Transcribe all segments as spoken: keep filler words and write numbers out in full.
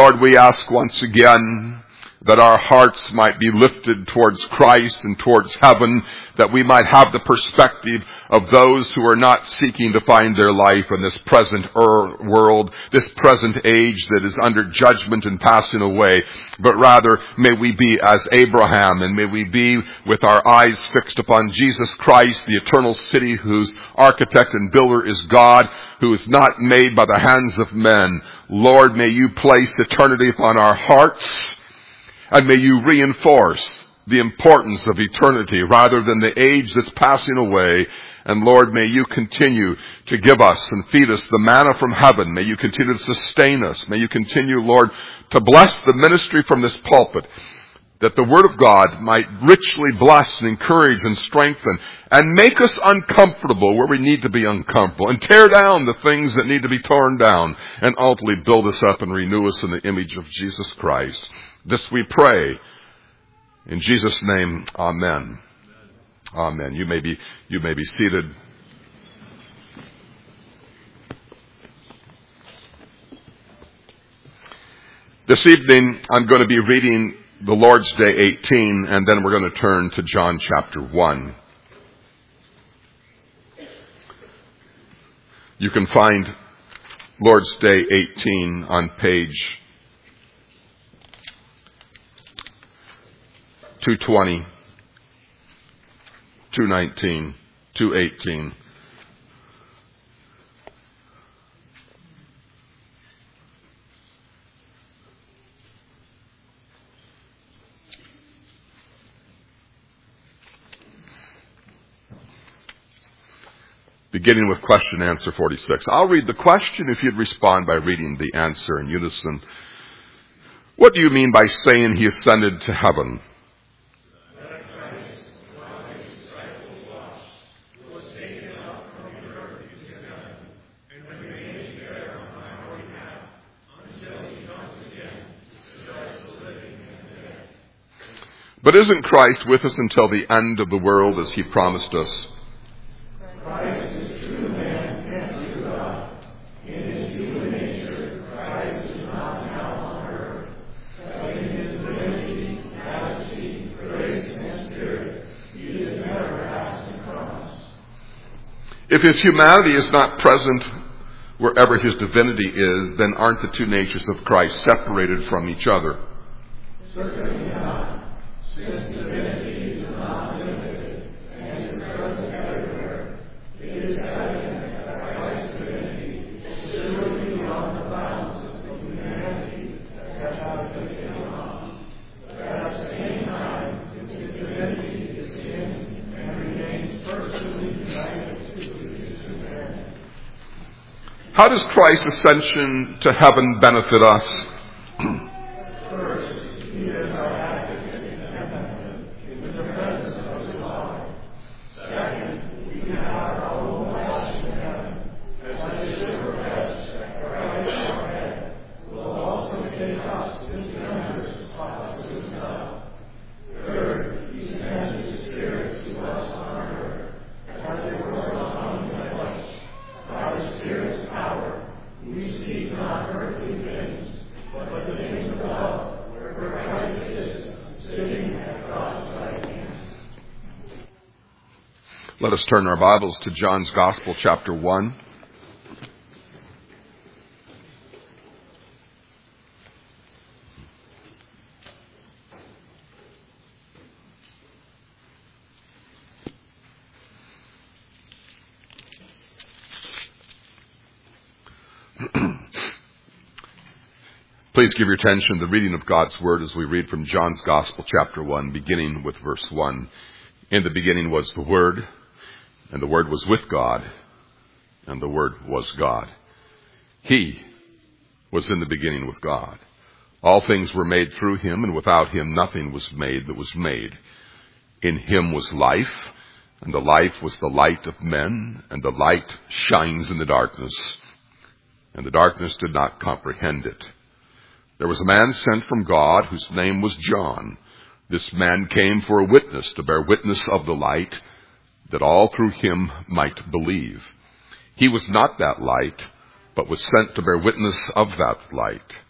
Lord, we ask once again that our hearts might be lifted towards Christ and towards heaven, that we might have the perspective of those who are not seeking to find their life in this present er- world, this present age that is under judgment and passing away, but rather may we be as Abraham, and may we be with our eyes fixed upon Jesus Christ, the eternal city, whose architect and builder is God, who is not made by the hands of men. Lord, may you place eternity upon our hearts, and may you reinforce the importance of eternity rather than the age that's passing away. And Lord, may you continue to give us and feed us the manna from heaven. May you continue to sustain us. May you continue, Lord, to bless the ministry from this pulpit, that the Word of God might richly bless and encourage and strengthen and make us uncomfortable where we need to be uncomfortable, and tear down the things that need to be torn down, and ultimately build us up and renew us in the image of Jesus Christ. This we pray. In Jesus' name, amen. Amen. You may be, you may be seated. This evening, I'm going to be reading the Lord's Day eighteen, and then we're going to turn to John chapter one. You can find Lord's Day eighteen on page two twenty, two nineteen, two eighteen. Beginning with question answer forty-six. I'll read the question if you'd respond by reading the answer in unison. What do you mean by saying he ascended to heaven? But isn't Christ with us until the end of the world as he promised us? Christ is true man and true God. In his human nature, Christ is not now on earth, but in his divinity, majesty, grace, and spirit, he is never absent from us. If his humanity is not present wherever his divinity is, then aren't the two natures of Christ separated from each other? Certainly not. Since divinity is not limited and is present everywhere, it is evident that Christ's divinity is surely beyond the bounds of humanity that has been taken on. But at the same time, his divinity is in and remains personally united to his humanity. How does Christ's ascension to heaven benefit us? First, he is our advocate in heaven with the presence of his Father. Second, we can have our own flesh in heaven, as the shipwrecks that Christ our head will also take us to the members spots to himself. Third, he sends his Spirit to us on earth, as it were on the flesh. By the Spirit's power, we seek not earthly things, but the things above, where Christ is, sitting at God's right hand. Let us turn our Bibles to John's Gospel, chapter one. Please give your attention to the reading of God's Word as we read from John's Gospel, chapter one, beginning with verse one. In the beginning was the Word, and the Word was with God, and the Word was God. He was in the beginning with God. All things were made through him, and without him nothing was made that was made. In him was life, and the life was the light of men, and the light shines in the darkness, and the darkness did not comprehend it. There was a man sent from God whose name was John. This man came for a witness, to bear witness of the light, that all through him might believe. He was not that light, but was sent to bear witness of that light.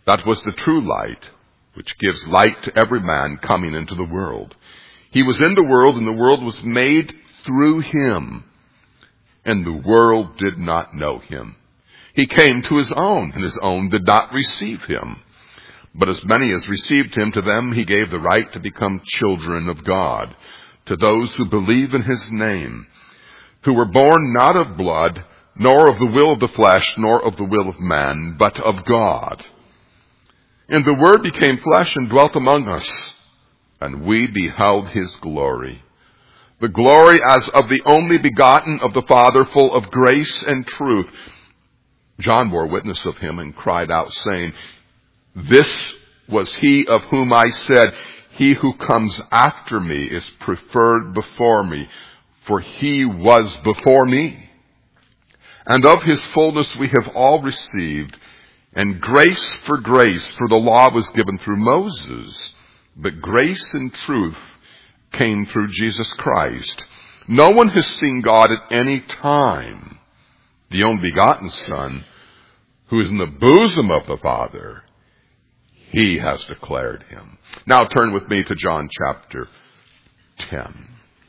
That was the true light, which gives light to every man coming into the world. He was in the world, and the world was made through him, and the world did not know him. He came to his own, and his own did not receive him. But as many as received him, to them he gave the right to become children of God, to those who believe in his name, who were born not of blood, nor of the will of the flesh, nor of the will of man, but of God. And the Word became flesh and dwelt among us, and we beheld his glory. The glory as of the only begotten of the Father, full of grace and truth. John bore witness of him and cried out, saying, This was he of whom I said, He who comes after me is preferred before me, for he was before me. And of his fullness we have all received, and grace for grace, for the law was given through Moses, but grace and truth came through Jesus Christ. No one has seen God at any time. The only begotten Son, who is in the bosom of the Father, he has declared him. Now turn with me to John chapter ten.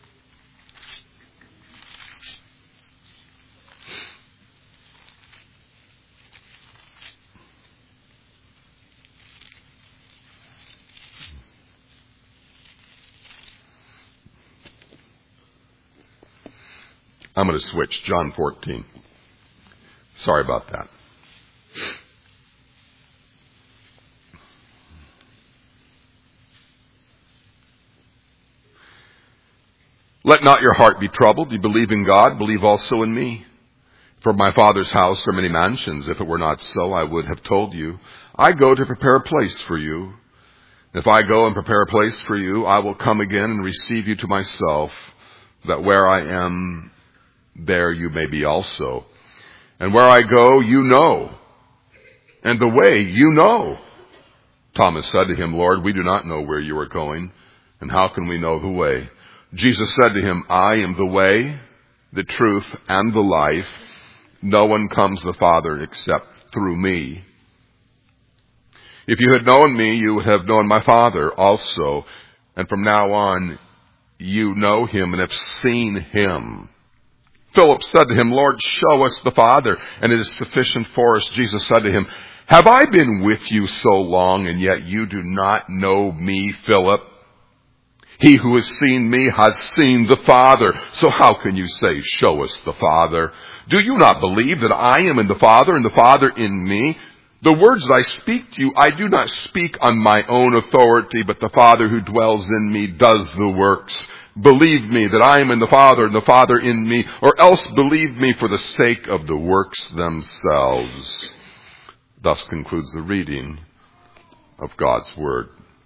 I'm going to switch. John fourteen. Sorry about that. Let not your heart be troubled. You believe in God, believe also in me. For my Father's house are many mansions. If it were not so, I would have told you. I go to prepare a place for you. If I go and prepare a place for you, I will come again and receive you to myself, that where I am, there you may be also. And where I go, you know. And the way, you know. Thomas said to him, Lord, we do not know where you are going, and how can we know the way? Jesus said to him, I am the way, the truth, and the life. No one comes to the Father except through me. If you had known me, you would have known my Father also. And from now on, you know him and have seen him. Philip said to him, Lord, show us the Father, and it is sufficient for us. Jesus said to him, have I been with you so long, and yet you do not know me, Philip? He who has seen me has seen the Father. So how can you say, show us the Father? Do you not believe that I am in the Father, and the Father in me? The words that I speak to you, I do not speak on my own authority, but the Father who dwells in me does the works. Believe me that I am in the Father and the Father in me, or else believe me for the sake of the works themselves. Thus concludes the reading of God's Word.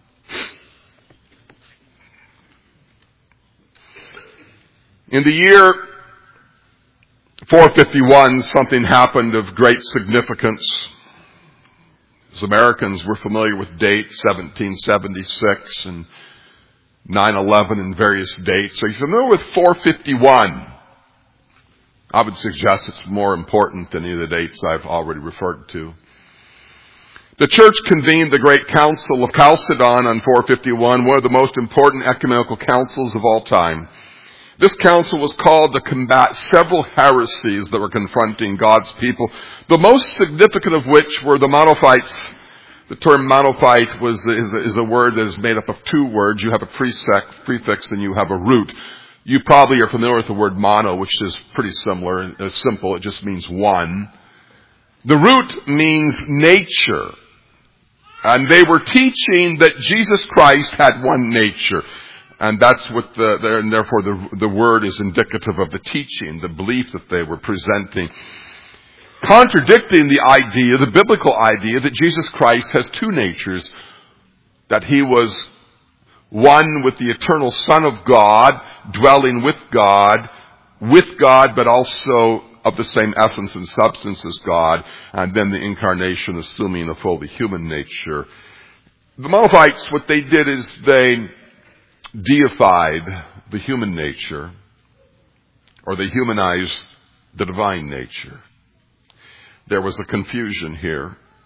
In the year four fifty-one, something happened of great significance. As Americans, we're familiar with dates, seventeen seventy-six and nine eleven and various dates. So you're familiar with four fifty-one. I would suggest it's more important than any of the dates I've already referred to. The church convened the Great Council of Chalcedon on four fifty-one, one of the most important ecumenical councils of all time. This council was called to combat several heresies that were confronting God's people, the most significant of which were the Monophytes. The term Monophite was, is, is a word that is made up of two words. You have a prefix and you have a root. You probably are familiar with the word mono, which is pretty similar and uh, simple. It just means one. The root means nature. And they were teaching that Jesus Christ had one nature. And that's what the, the and therefore the, the word is indicative of the teaching, the belief that they were presenting. Contradicting the idea, the biblical idea, that Jesus Christ has two natures. That he was one with the eternal Son of God, dwelling with God, with God, but also of the same essence and substance as God, and then the incarnation assuming a fully human nature. The Monophytes, what they did is they deified the human nature, or they humanized the divine nature. There was a confusion here.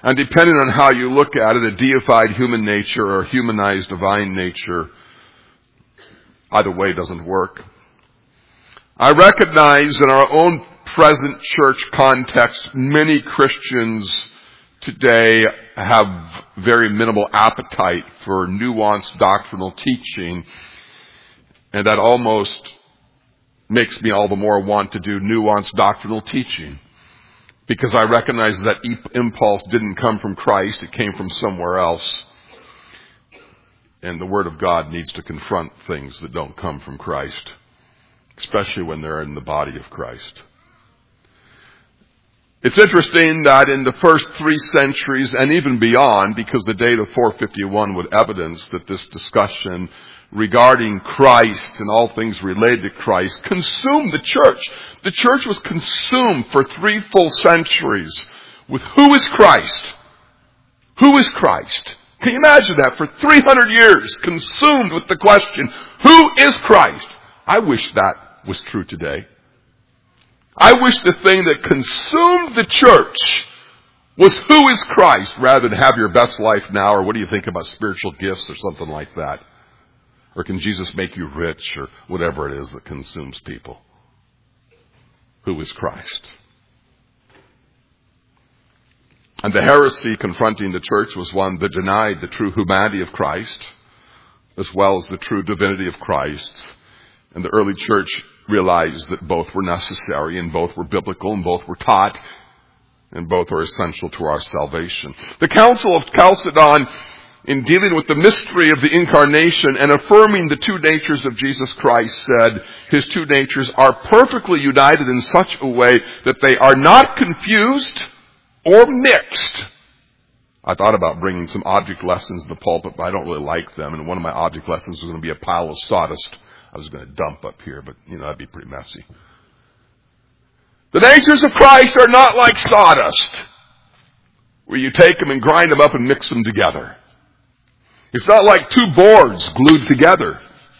And depending on how you look at it, a deified human nature or a humanized divine nature, either way doesn't work. I recognize in our own present church context, many Christians today have very minimal appetite for nuanced doctrinal teaching, and that almost makes me all the more want to do nuanced doctrinal teaching, because I recognize that impulse didn't come from Christ, it came from somewhere else. And the Word of God needs to confront things that don't come from Christ, especially when they're in the body of Christ. It's interesting that in the first three centuries and even beyond, because the date of four fifty-one would evidence that this discussion regarding Christ and all things related to Christ consumed the church. The church was consumed for three full centuries with who is Christ? Who is Christ? Can you imagine that? For three hundred years, consumed with the question, who is Christ? I wish that was true today. I wish the thing that consumed the church was who is Christ, rather than have your best life now, or what do you think about spiritual gifts or something like that. Or can Jesus make you rich, or whatever it is that consumes people. Who is Christ? And the heresy confronting the church was one that denied the true humanity of Christ, as well as the true divinity of Christ. And the early church realized that both were necessary, and both were biblical, and both were taught, and both are essential to our salvation. The Council of Chalcedon, in dealing with the mystery of the incarnation and affirming the two natures of Jesus Christ, said his two natures are perfectly united in such a way that they are not confused or mixed. I thought about bringing some object lessons in the pulpit, but I don't really like them. And one of my object lessons was going to be a pile of sawdust I was going to dump up here, but, you know, that'd be pretty messy. The natures of Christ are not like sawdust, where you take them and grind them up and mix them together. It's not like two boards glued together.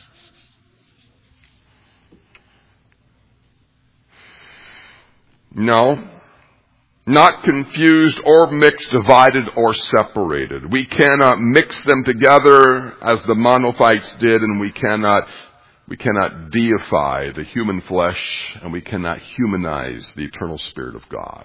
No. Not confused or mixed, divided or separated. We cannot mix them together as the Monophytes did, and we cannot we cannot deify the human flesh, and we cannot humanize the eternal Spirit of God.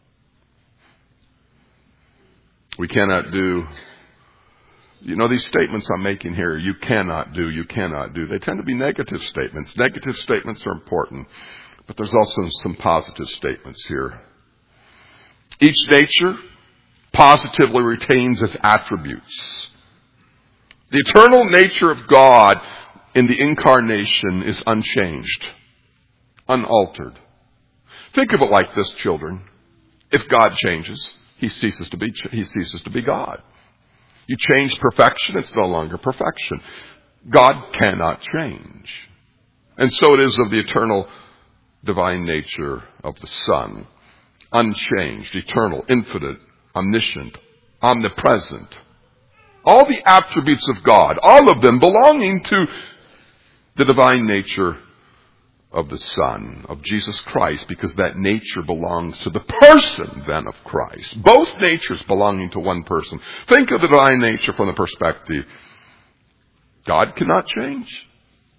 We cannot do, you know, these statements I'm making here, you cannot do, you cannot do, they tend to be negative statements. Negative statements are important, but there's also some positive statements here. Each nature positively retains its attributes. The eternal nature of God in the incarnation is unchanged, unaltered. Think of it like this, children. If God changes, he ceases to be, he ceases to be God. You change perfection, it's no longer perfection. God cannot change. And so it is of the eternal divine nature of the Son. Unchanged, eternal, infinite, omniscient, omnipresent. All the attributes of God, all of them belonging to the divine nature of the Son, of Jesus Christ, because that nature belongs to the person then of Christ. Both natures belonging to one person. Think of the divine nature from the perspective, God cannot change.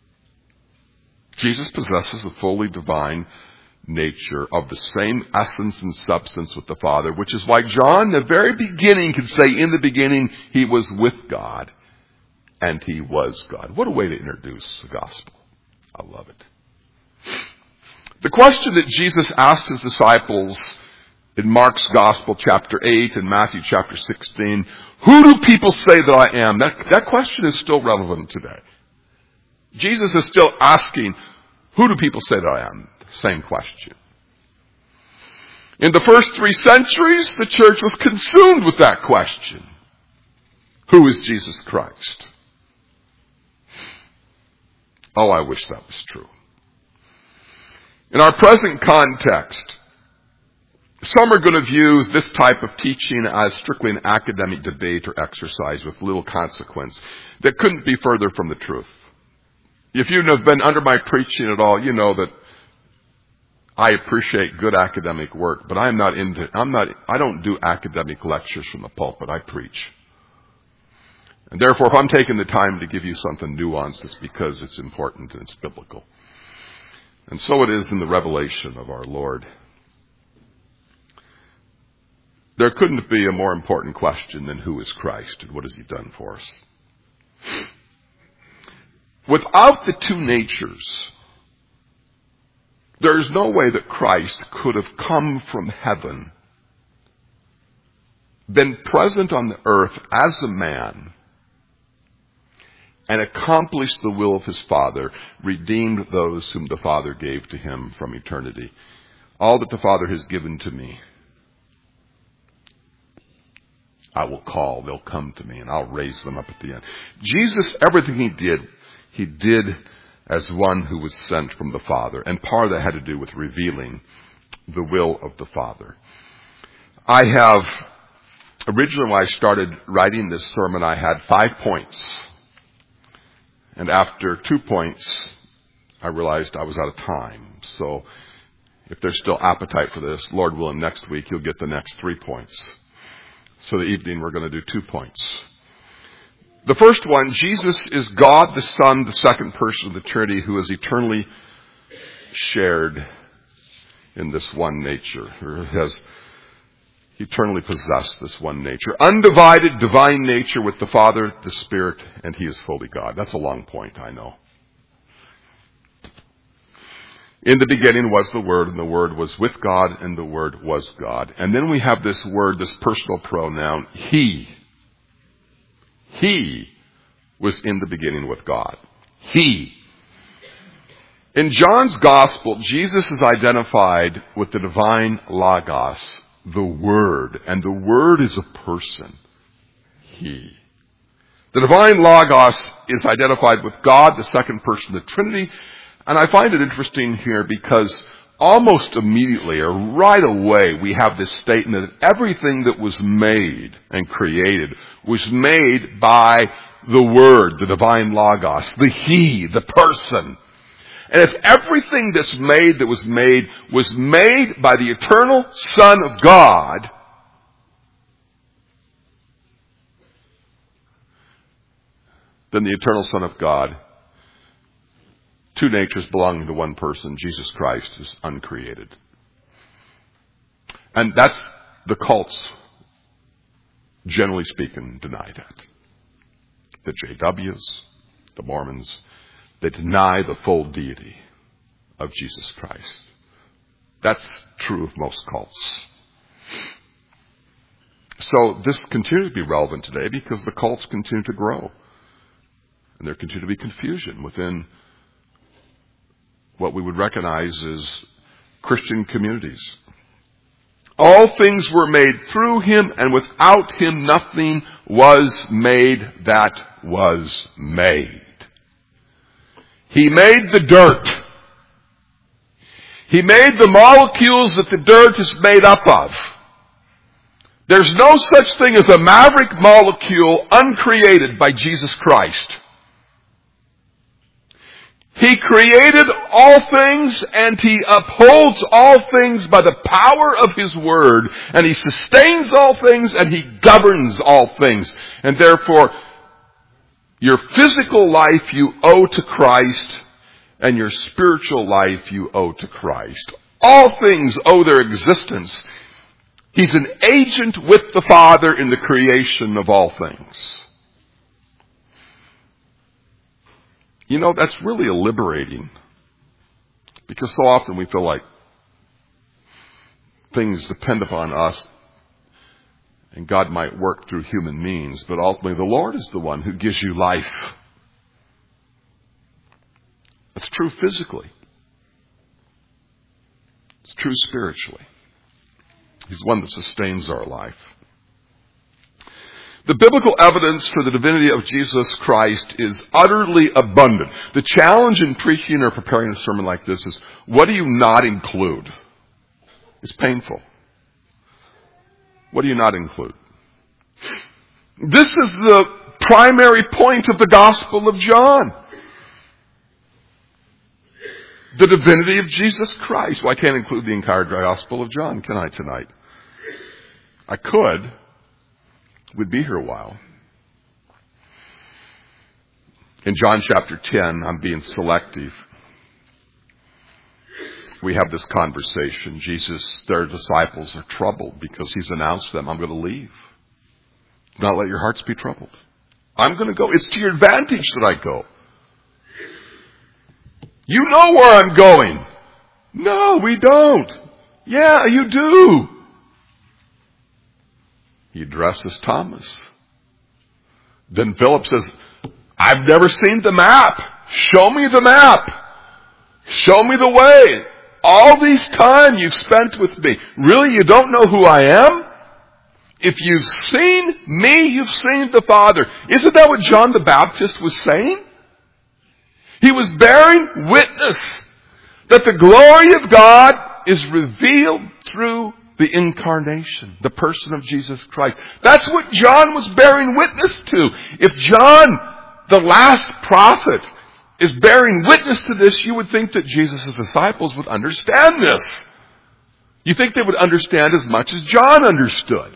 Jesus possesses a fully divine nature of the same essence and substance with the Father, which is why John, the very beginning, could say, in the beginning, he was with God, and he was God. What a way to introduce the gospel. I love it. The question that Jesus asked his disciples in Mark's Gospel, chapter eight, and Matthew chapter sixteen, who do people say that I am? That, that question is still relevant today. Jesus is still asking, who do people say that I am? Same question. In the first three centuries, the church was consumed with that question. Who is Jesus Christ? Oh, I wish that was true. In our present context, some are going to view this type of teaching as strictly an academic debate or exercise with little consequence that couldn't be further from the truth. If you have been under my preaching at all, you know that I appreciate good academic work, but I'm not into, I'm not, I don't do academic lectures from the pulpit. I preach. And therefore, if I'm taking the time to give you something nuanced, it's because it's important and it's biblical. And so it is in the revelation of our Lord. There couldn't be a more important question than who is Christ and what has he done for us. Without the two natures, there is no way that Christ could have come from heaven, been present on the earth as a man, and accomplished the will of his Father, redeemed those whom the Father gave to him from eternity. All that the Father has given to me, I will call, they'll come to me, and I'll raise them up at the end. Jesus, everything he did, he did as one who was sent from the Father. And part of that had to do with revealing the will of the Father. I have, originally when I started writing this sermon, I had five points. And after two points, I realized I was out of time. So if there's still appetite for this, Lord willing, next week you'll get the next three points. So the evening we're going to do two points. The first one, Jesus is God the Son, the second person of the Trinity, who is eternally shared in this one nature, or has eternally possessed this one nature. Undivided divine nature with the Father, the Spirit, and he is fully God. That's a long point, I know. In the beginning was the Word, and the Word was with God, and the Word was God. And then we have this word, this personal pronoun, he. He was in the beginning with God. He. In John's Gospel, Jesus is identified with the divine Logos, the Word. And the Word is a person. He. The divine Logos is identified with God, the second person of the Trinity. And I find it interesting here because almost immediately or right away we have this statement that everything that was made and created was made by the Word, the divine Logos, the He, the person. And if everything that's made that was made was made by the eternal Son of God, then the eternal Son of God, two natures belonging to one person, Jesus Christ, is uncreated. And that's the cults, generally speaking, deny that. The J Ws, the Mormons, they deny the full deity of Jesus Christ. That's true of most cults. So this continues to be relevant today because the cults continue to grow. And there continues to be confusion within what we would recognize as Christian communities. All things were made through him, and without him nothing was made that was made. He made the dirt. He made the molecules that the dirt is made up of. There's no such thing as a maverick molecule uncreated by Jesus Christ. He created all things and he upholds all things by the power of his word, and he sustains all things and he governs all things. And therefore, your physical life you owe to Christ, and your spiritual life you owe to Christ. All things owe their existence. He's an agent with the Father in the creation of all things. You know, that's really liberating, because so often we feel like things depend upon us and God might work through human means, but ultimately the Lord is the one who gives you life. That's true physically. It's true spiritually. He's the one that sustains our life. The biblical evidence for the divinity of Jesus Christ is utterly abundant. The challenge in preaching or preparing a sermon like this is, what do you not include? It's painful. What do you not include? This is the primary point of the Gospel of John. the divinity of Jesus Christ. Well, I can't include the entire Gospel of John, can I, tonight? I could. We'd be here a while. In John chapter ten, I'm being selective. We have this conversation. Jesus, their disciples are troubled because he's announced to them, I'm going to leave. Do not let your hearts be troubled. I'm going to go. It's to your advantage that I go. You know where I'm going. No, we don't. Yeah, you do. He addresses Thomas. Then Philip says, I've never seen the map. Show me the map. Show me the way. All this time you've spent with me. Really, you don't know who I am? If you've seen me, you've seen the Father. Isn't that what John the Baptist was saying? He was bearing witness that the glory of God is revealed through the incarnation, the person of Jesus Christ. That's what John was bearing witness to. If John, the last prophet, is bearing witness to this, you would think that Jesus' disciples would understand this. You think they would understand as much as John understood.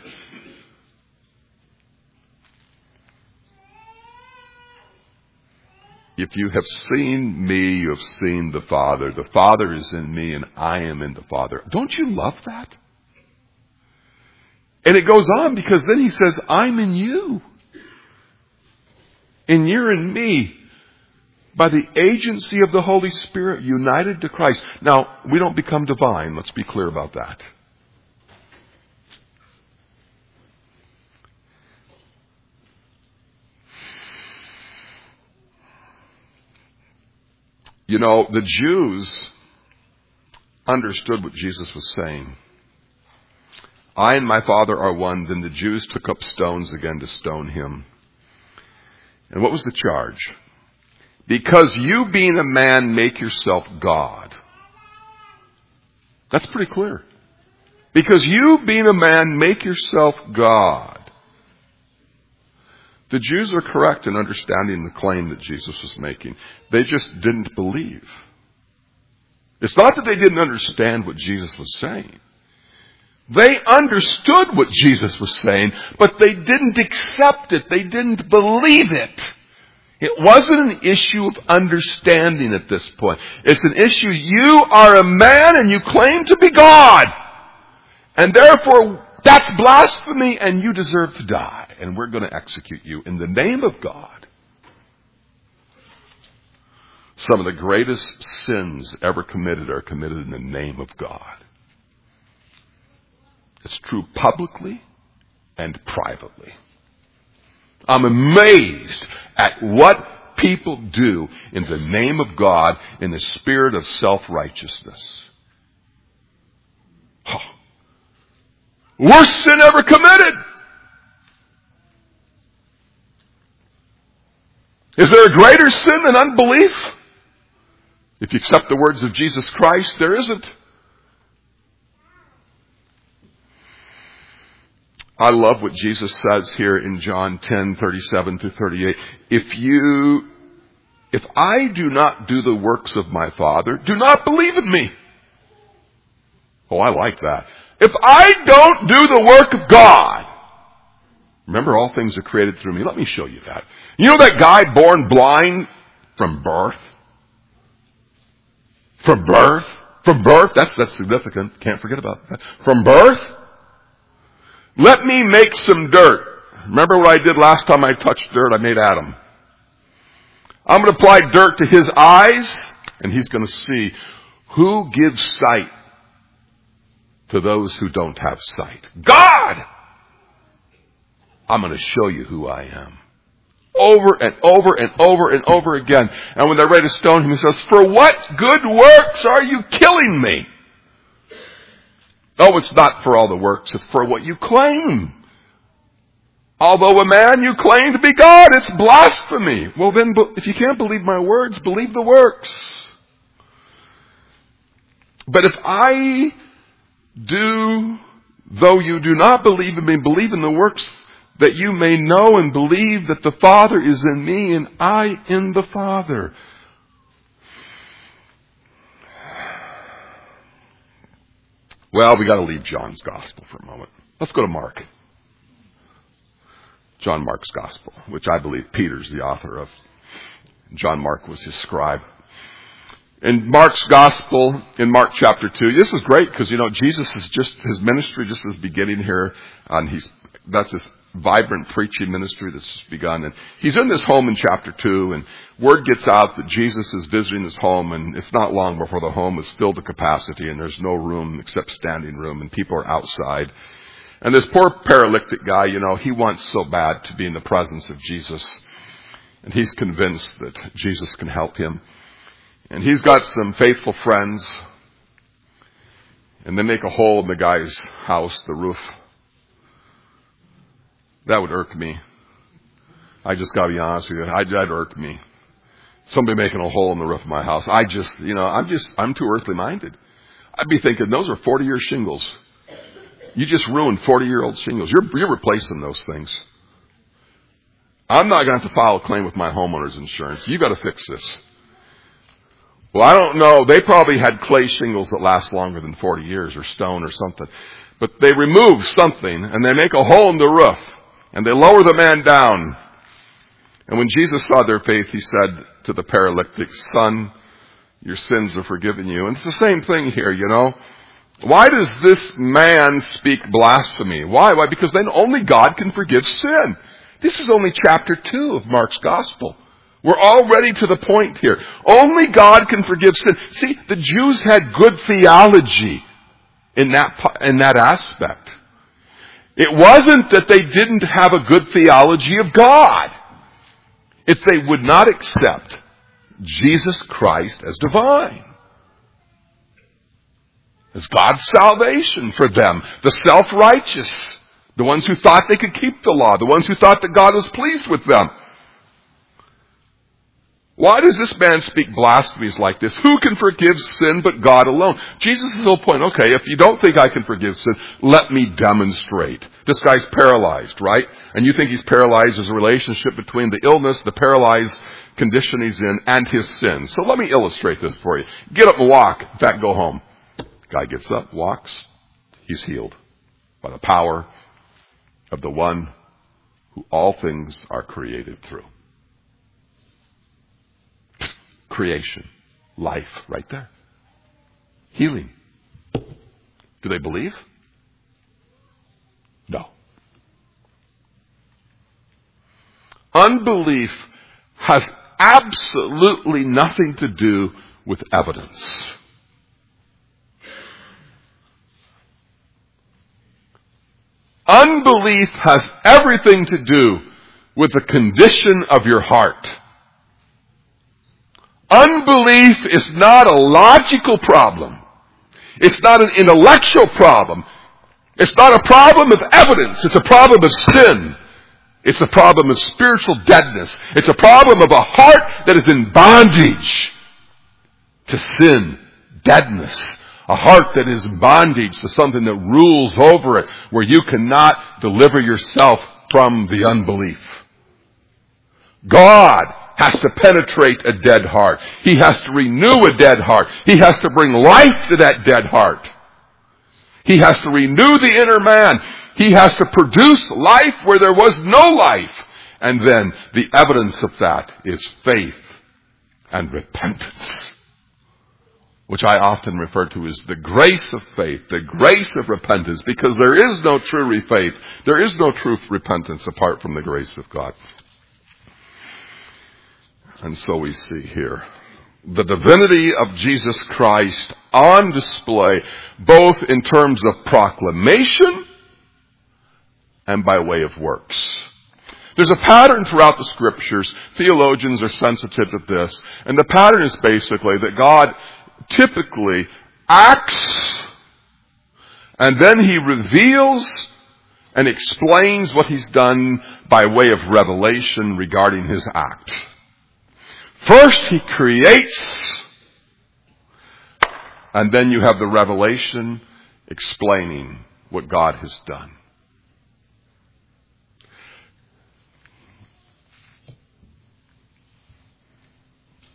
If you have seen me, you have seen the Father. The Father is in me and I am in the Father. Don't you love that? And it goes on because then he says, I'm in you. And you're in me. By the agency of the Holy Spirit, united to Christ. Now, we don't become divine. Let's be clear about that. You know, the Jews understood what Jesus was saying. I and my Father are one. Then the Jews took up stones again to stone him. And what was the charge? Because you being a man make yourself God. That's pretty clear. Because you being a man make yourself God. The Jews are correct in understanding the claim that Jesus was making. They just didn't believe. It's not that they didn't understand what Jesus was saying. They understood what Jesus was saying, but they didn't accept it. They didn't believe it. It wasn't an issue of understanding at this point. It's an issue, you are a man and you claim to be God. And therefore, that's blasphemy and you deserve to die. And we're going to execute you in the name of God. Some of the greatest sins ever committed are committed in the name of God. It's true publicly and privately. I'm amazed at what people do in the name of God in the spirit of self-righteousness. Oh. Worst sin ever committed. Is there a greater sin than unbelief? If you accept the words of Jesus Christ, there isn't. I love what Jesus says here in John ten, thirty-seven through thirty-eight. If you, if I do not do the works of my Father, do not believe in me. Oh, I like that. If I don't do the work of God, remember all things are created through me. Let me show you that. You know that guy born blind from birth? From birth? From birth? That's, that's significant. Can't forget about that. From birth? Let me make some dirt. Remember what I did last time I touched dirt? I made Adam. I'm going to apply dirt to his eyes, and he's going to see who gives sight to those who don't have sight. God! I'm going to show you who I am. Over and over and over and over again. And when they're ready to stone him, he says, for what good works are you killing me? Oh, it's not for all the works. It's for what you claim. Although a man you claim to be God, it's blasphemy. Well then, if you can't believe my words, believe the works. But if I do, though you do not believe in me, believe in the works, that you may know and believe that the Father is in me and I in the Father. Well, we got to leave John's gospel for a moment. Let's go to Mark. John Mark's gospel, which I believe Peter's the author of. John Mark was his scribe. In Mark's gospel, in Mark chapter two, this is great because, you know, Jesus is just, his ministry just is beginning here. And he's, that's his vibrant preaching ministry that's just begun. And he's in this home in chapter two, and word gets out that Jesus is visiting this home, and it's not long before the home is filled to capacity and there's no room except standing room, and people are outside. And this poor paralytic guy, you know, he wants so bad to be in the presence of Jesus. And he's convinced that Jesus can help him. And he's got some faithful friends. And they make a hole in the guy's house, the roof. That would irk me. I just got to be honest with you. I'd, that'd irk me. Somebody making a hole in the roof of my house. I just, you know, I'm just, I'm too earthly minded. I'd be thinking, those are forty-year shingles. You just ruined forty-year-old shingles. You're, you're replacing those things. I'm not going to have to file a claim with my homeowner's insurance. You got to fix this. Well, I don't know. They probably had clay shingles that last longer than forty years, or stone or something. But they remove something and they make a hole in the roof and they lower the man down. And when Jesus saw their faith, he said to the paralytic, "Son, your sins are forgiven you." And it's the same thing here, you know. Why does this man speak blasphemy? Why? Why? Because then only God can forgive sin. This is only chapter two of Mark's gospel. We're already to the point here. Only God can forgive sin. See, the Jews had good theology in that, in that aspect. It wasn't that they didn't have a good theology of God. It's they would not accept Jesus Christ as divine, as God's salvation for them. The self-righteous, the ones who thought they could keep the law, the ones who thought that God was pleased with them. Why does this man speak blasphemies like this? Who can forgive sin but God alone? Jesus' whole point, okay, if you don't think I can forgive sin, let me demonstrate. This guy's paralyzed, right? And you think he's paralyzed as a relationship between the illness, the paralyzed condition he's in, and his sin. So let me illustrate this for you. Get up and walk. In fact, go home. Guy gets up, walks. He's healed by the power of the one who all things are created through. Creation, life, right there. Healing. Do they believe? No. Unbelief has absolutely nothing to do with evidence. Unbelief has everything to do with the condition of your heart. Unbelief is not a logical problem. It's not an intellectual problem. It's not a problem of evidence. It's a problem of sin. It's a problem of spiritual deadness. It's a problem of a heart that is in bondage to sin, deadness. A heart that is in bondage to something that rules over it, where you cannot deliver yourself from the unbelief. God has to penetrate a dead heart. He has to renew a dead heart. He has to bring life to that dead heart. He has to renew the inner man. He has to produce life where there was no life. And then the evidence of that is faith and repentance, which I often refer to as the grace of faith, the grace of repentance, because there is no true faith, there is no true repentance apart from the grace of God. And so we see here the divinity of Jesus Christ on display, both in terms of proclamation and by way of works. There's a pattern throughout the scriptures. Theologians are sensitive to this. And the pattern is basically that God typically acts, and then he reveals and explains what he's done by way of revelation regarding his act. First he creates, and then you have the revelation explaining what God has done.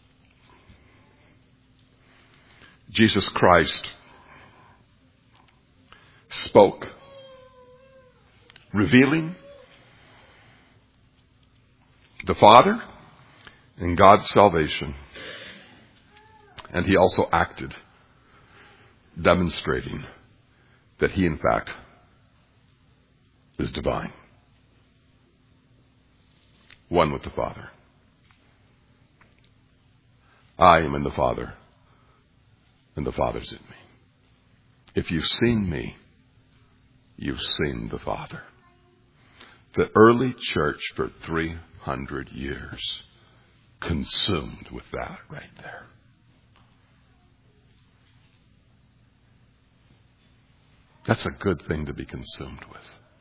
Jesus Christ spoke, revealing the Father and God's salvation. And he also acted, demonstrating that he, in fact, is divine. One with the Father. I am in the Father, and the Father's in me. If you've seen me, you've seen the Father. The early church for three hundred years consumed with that right there. That's a good thing to be consumed with.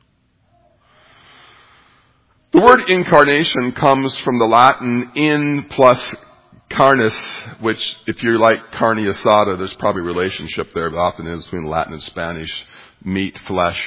The word incarnation comes from the Latin in plus carnis, which, if you're like carne asada, there's probably a relationship there, but often is between Latin and Spanish. Meat, flesh.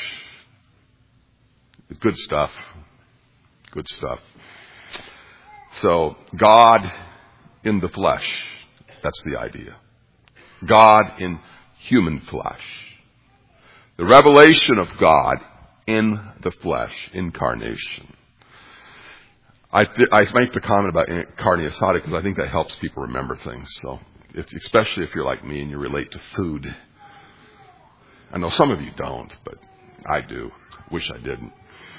Good stuff. Good stuff. So, God in the flesh. That's the idea. God in human flesh. The revelation of God in the flesh, incarnation. I, th- I make the comment about carne asada because I think that helps people remember things. So, if, especially if you're like me and you relate to food. I know some of you don't, but I do. Wish I didn't.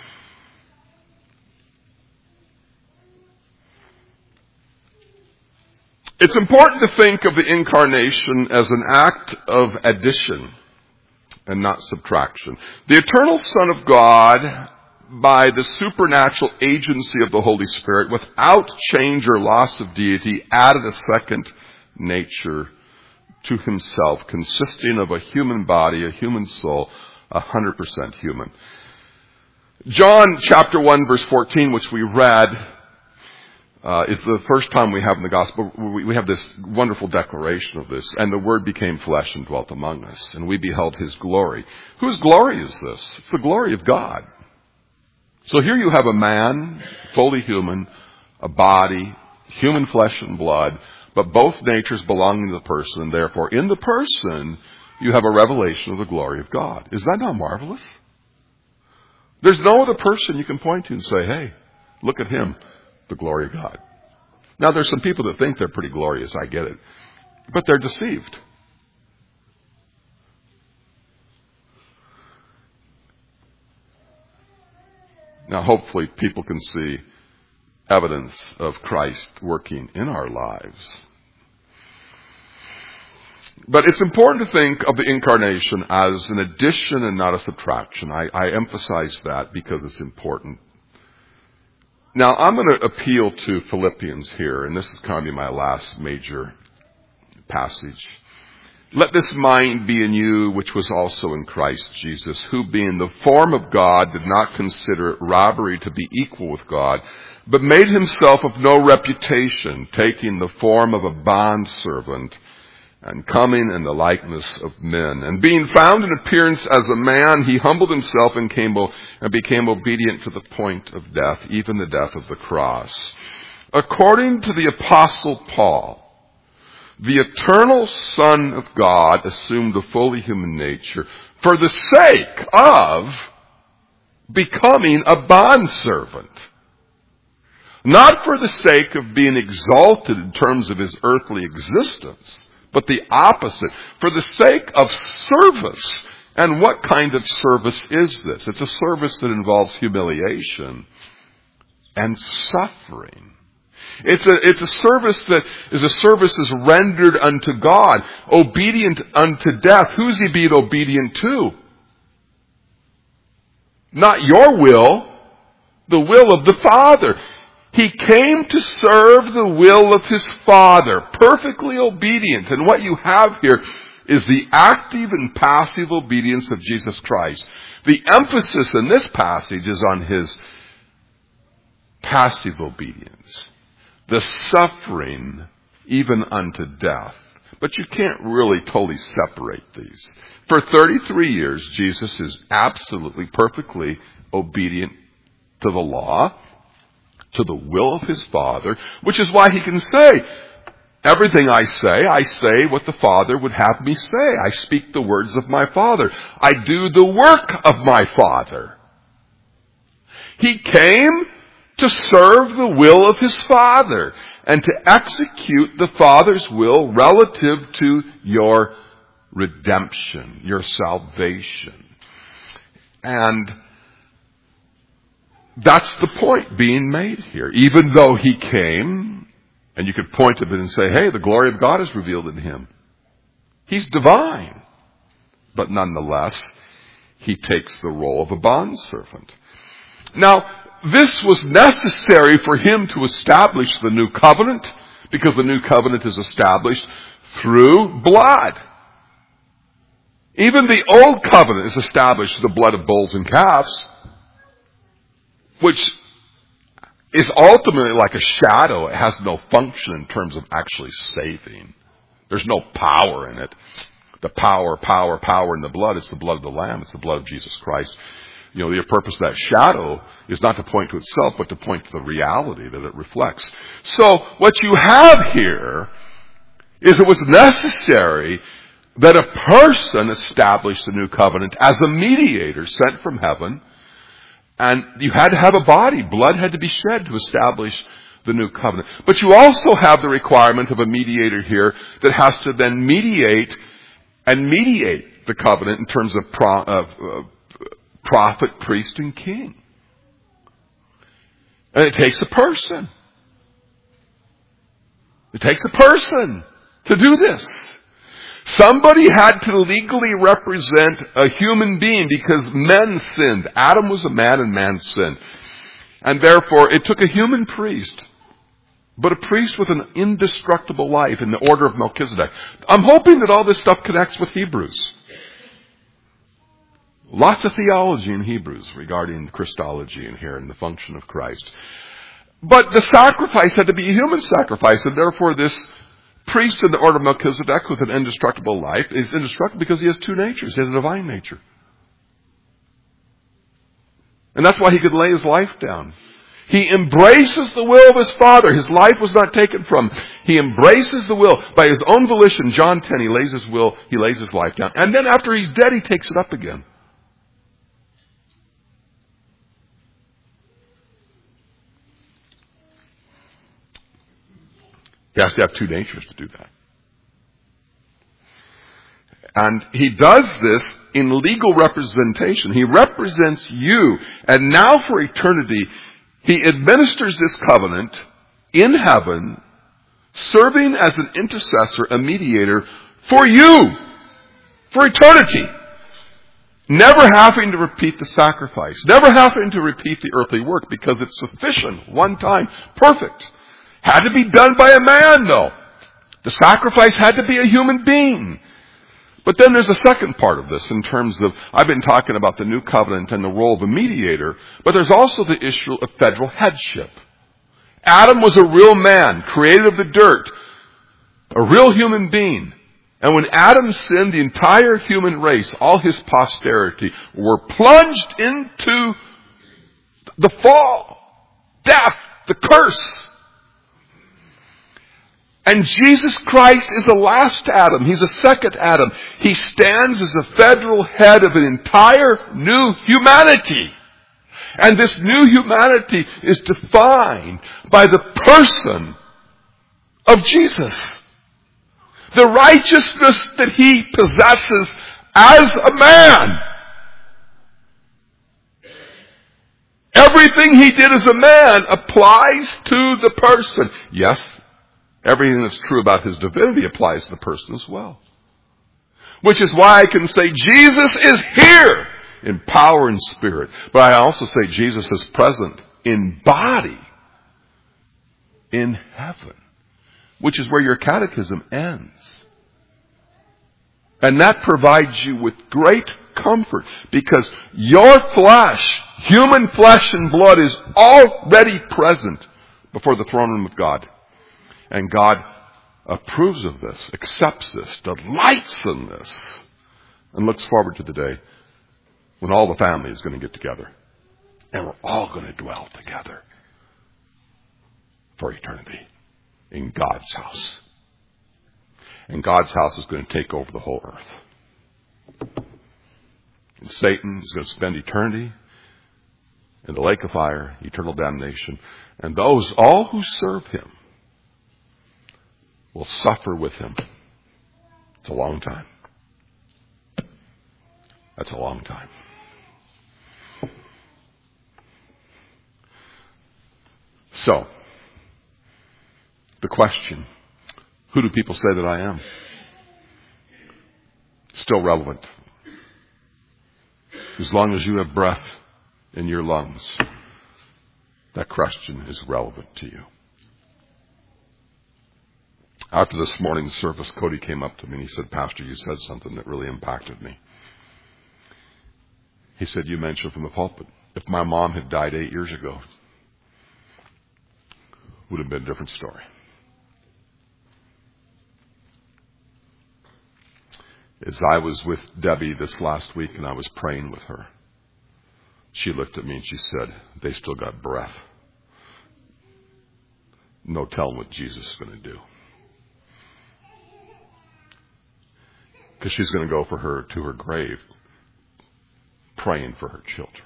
It's important to think of the incarnation as an act of addition and not subtraction. The eternal Son of God, by the supernatural agency of the Holy Spirit, without change or loss of deity, added a second nature to himself, consisting of a human body, a human soul, one hundred percent human. John chapter one verse fourteen, which we read, uh, is the first time we have in the gospel, we, we have this wonderful declaration of this. And the Word became flesh and dwelt among us, and we beheld his glory. Whose glory is this? It's the glory of God. So here you have a man, fully human, a body, human flesh and blood, but both natures belonging to the person, and therefore in the person you have a revelation of the glory of God. Is that not marvelous? There's no other person you can point to and say, hey, look at him, the glory of God. Now there's some people that think they're pretty glorious, I get it, but they're deceived. Now, hopefully people can see evidence of Christ working in our lives. But it's important to think of the incarnation as an addition and not a subtraction. I, I emphasize that because it's important. Now, I'm going to appeal to Philippians here, and this is going to be my last major passage. Let this mind be in you, which was also in Christ Jesus, who being the form of God did not consider it robbery to be equal with God, but made himself of no reputation, taking the form of a bondservant, and coming in the likeness of men. And being found in appearance as a man, he humbled himself and, came o- and became obedient to the point of death, even the death of the cross. According to the Apostle Paul, the eternal Son of God assumed a fully human nature for the sake of becoming a bondservant. Not for the sake of being exalted in terms of his earthly existence, but the opposite. For the sake of service. And what kind of service is this? It's a service that involves humiliation and suffering. It's a, it's a service that is a service is rendered unto God, obedient unto death. Who's he being obedient to? Not your will, the will of the Father. He came to serve the will of his Father, perfectly obedient. And what you have here is the active and passive obedience of Jesus Christ. The emphasis in this passage is on his passive obedience. The suffering even unto death. But you can't really totally separate these. For thirty-three years, Jesus is absolutely, perfectly obedient to the law, to the will of his Father, which is why he can say, Everything I say, I say what the Father would have me say. I speak the words of my Father. I do the work of my Father. He came to serve the will of his Father and to execute the Father's will relative to your redemption, your salvation. And that's the point being made here. Even though he came, and you could point to it and say, hey, the glory of God is revealed in him. He's divine. But nonetheless, he takes the role of a bondservant. Now, this was necessary for him to establish the new covenant, because the new covenant is established through blood. Even the old covenant is established through the blood of bulls and calves, which is ultimately like a shadow. It has no function in terms of actually saving. There's no power in it. The power, power, power in the blood, it's the blood of the Lamb. It's the blood of Jesus Christ. You know, the purpose of that shadow is not to point to itself, but to point to the reality that it reflects. So what you have here is it was necessary that a person establish the new covenant as a mediator sent from heaven. And you had to have a body. Blood had to be shed to establish the new covenant. But you also have the requirement of a mediator here that has to then mediate and mediate the covenant in terms of, pro, of uh, prophet, priest, and king. And it takes a person. It takes a person to do this. Somebody had to legally represent a human being because men sinned. Adam was a man and man sinned. And therefore, it took a human priest, but a priest with an indestructible life in the order of Melchizedek. I'm hoping that all this stuff connects with Hebrews. Lots of theology in Hebrews regarding Christology in here and the function of Christ. But the sacrifice had to be a human sacrifice, and therefore this priest in the order of Melchizedek with an indestructible life is indestructible because he has two natures. He has a divine nature. And that's why he could lay his life down. He embraces the will of his Father. His life was not taken from him. He embraces the will. By his own volition, John ten, he lays his will, he lays his life down. And then after he's dead, he takes it up again. He has to have two natures to do that. And he does this in legal representation. He represents you. And now for eternity, he administers this covenant in heaven, serving as an intercessor, a mediator for you, for eternity. Never having to repeat the sacrifice. Never having to repeat the earthly work because it's sufficient, one time, perfect. Had to be done by a man, though. The sacrifice had to be a human being. But then there's a second part of this in terms of, I've been talking about the new covenant and the role of a mediator, but there's also the issue of federal headship. Adam was a real man, created of the dirt, a real human being. And when Adam sinned, the entire human race, all his posterity, were plunged into the fall, death, the curse. And Jesus Christ is the last Adam. He's a second Adam. He stands as the federal head of an entire new humanity. And this new humanity is defined by the person of Jesus. The righteousness that he possesses as a man. Everything he did as a man applies to the person. Yes, everything that's true about his divinity applies to the person as well. Which is why I can say Jesus is here in power and spirit. But I also say Jesus is present in body in heaven. Which is where your catechism ends. And that provides you with great comfort because your flesh, human flesh and blood, is already present before the throne room of God. And God approves of this, accepts this, delights in this, and looks forward to the day when all the family is going to get together. And we're all going to dwell together for eternity in God's house. And God's house is going to take over the whole earth. And Satan is going to spend eternity in the lake of fire, eternal damnation. And those, all who serve him, will suffer with him. It's a long time. That's a long time. So, the question, who do people say that I am? Still relevant. As long as you have breath in your lungs, that question is relevant to you. After this morning's service, Cody came up to me and he said, Pastor, you said something that really impacted me. He said, you mentioned from the pulpit, if my mom had died eight years ago, it would have been a different story. As I was with Debbie this last week and I was praying with her, she looked at me and she said, they still got breath. No telling what Jesus is going to do. Because she's going to go for her to her grave praying for her children.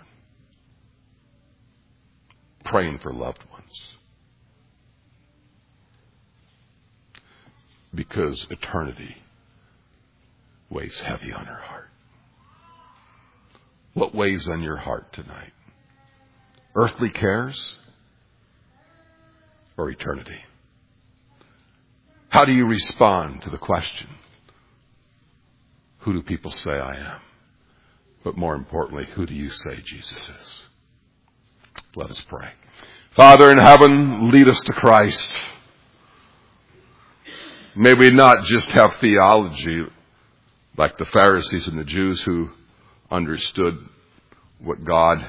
Praying for loved ones. Because eternity weighs heavy on her heart. What weighs on your heart tonight? Earthly cares or eternity? How do you respond to the question, who do people say I am? But more importantly, who do you say Jesus is? Let us pray. Father in heaven, lead us to Christ. May we not just have theology like the Pharisees and the Jews who understood what God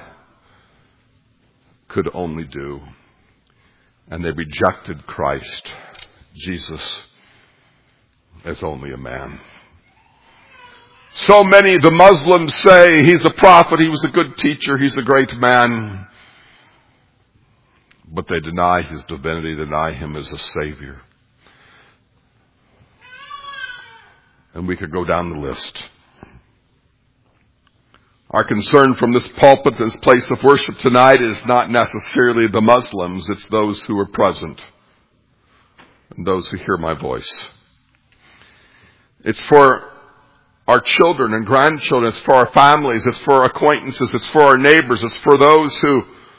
could only do. And they rejected Christ, Jesus, as only a man. So many, the Muslims say he's a prophet, he was a good teacher, he's a great man. But they deny his divinity, deny him as a Savior. And we could go down the list. Our concern from this pulpit, this place of worship tonight, is not necessarily the Muslims, it's those who are present and those who hear my voice. It's for our children and grandchildren, it's for our families, it's for our acquaintances, it's for our neighbors, it's for those who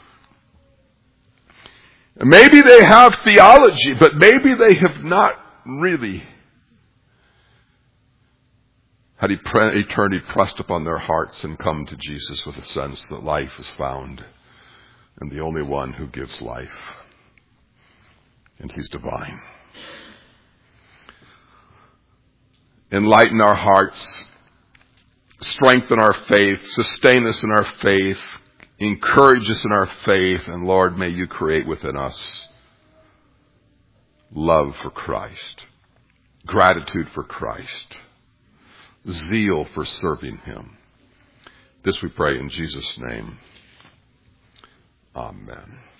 maybe they have theology, but maybe they have not really had eternity pressed upon their hearts and come to Jesus with a sense that life is found in the only one who gives life. And he's divine. Enlighten our hearts, strengthen our faith, sustain us in our faith, encourage us in our faith, and Lord, may you create within us love for Christ, gratitude for Christ, zeal for serving him. This we pray in Jesus' name. Amen.